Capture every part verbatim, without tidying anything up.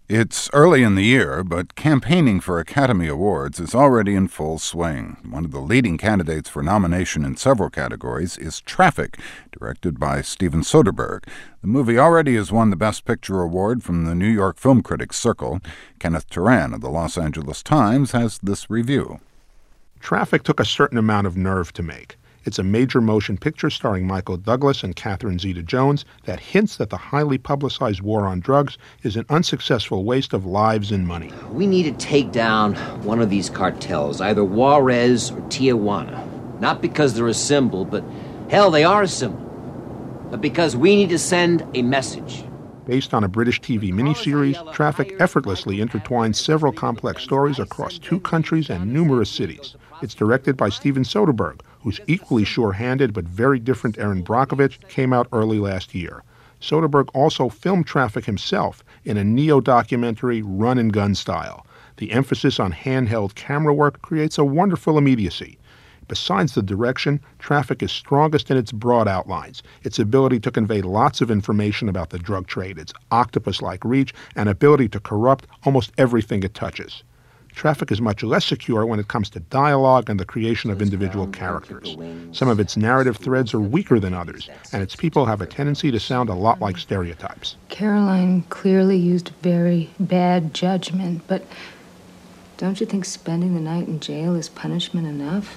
It's early in the year, but campaigning for Academy Awards is already in full swing. One of the leading candidates for nomination in several categories is Traffic, directed by Steven Soderbergh. The movie already has won the Best Picture award from the New York Film Critics Circle. Kenneth Turan of the Los Angeles Times has this review. Traffic took a certain amount of nerve to make. It's a major motion picture starring Michael Douglas and Catherine Zeta-Jones that hints that the highly publicized war on drugs is an unsuccessful waste of lives and money. We need to take down one of these cartels, either Juarez or Tijuana. Not because they're a symbol, but hell, they are a symbol. But because we need to send a message. Based on a British T V miniseries, Traffic effortlessly intertwines several complex stories across two countries and numerous cities. It's directed by Steven Soderbergh, whose equally sure-handed but very different Erin Brockovich came out early last year. Soderbergh also filmed Traffic himself in a neo-documentary run-and-gun style. The emphasis on handheld camera work creates a wonderful immediacy. Besides the direction, Traffic is strongest in its broad outlines, its ability to convey lots of information about the drug trade, its octopus-like reach, and ability to corrupt almost everything it touches. Traffic is much less secure when it comes to dialogue and the creation of individual characters. Some of its narrative threads are weaker than others, and its people have a tendency to sound a lot like stereotypes. Caroline clearly used very bad judgment, but don't you think spending the night in jail is punishment enough?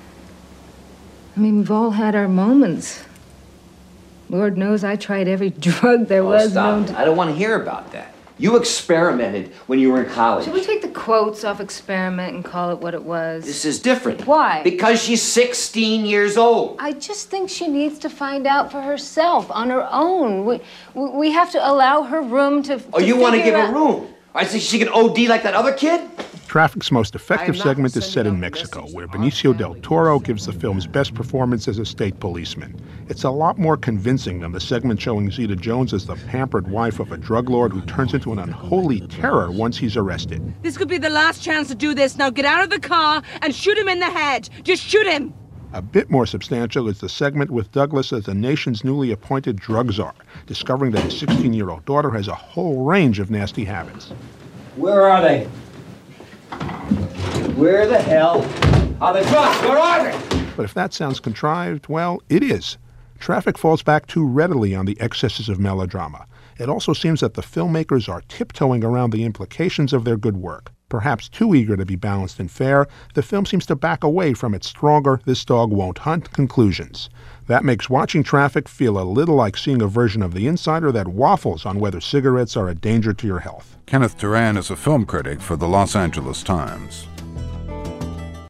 I mean, we've all had our moments. Lord knows I tried every drug there oh, was stop. known to... I don't want to hear about that. You experimented when you were in college. Should we take the quotes off experiment and call it what it was? This is different. Why? Because she's sixteen years old. I just think she needs to find out for herself on her own. We we have to allow her room to. Oh, to you want to give out... her room? I think she can O D like that other kid? Traffic's most effective segment is set in Mexico, where Benicio del Toro gives the film's best performance as a state policeman. It's a lot more convincing than the segment showing Zeta-Jones as the pampered wife of a drug lord who turns into an unholy terror once he's arrested. This could be the last chance to do this. Now get out of the car and shoot him in the head. Just shoot him. A bit more substantial is the segment with Douglas as the nation's newly appointed drug czar, discovering that his sixteen-year-old daughter has a whole range of nasty habits. Where are they? Where the hell are the drugs? Where are they? But if that sounds contrived, well, it is. Traffic falls back too readily on the excesses of melodrama. It also seems that the filmmakers are tiptoeing around the implications of their good work. Perhaps too eager to be balanced and fair, the film seems to back away from its stronger "this dog won't hunt" conclusions. That makes watching Traffic feel a little like seeing a version of The Insider that waffles on whether cigarettes are a danger to your health. Kenneth Turan is a film critic for the Los Angeles Times.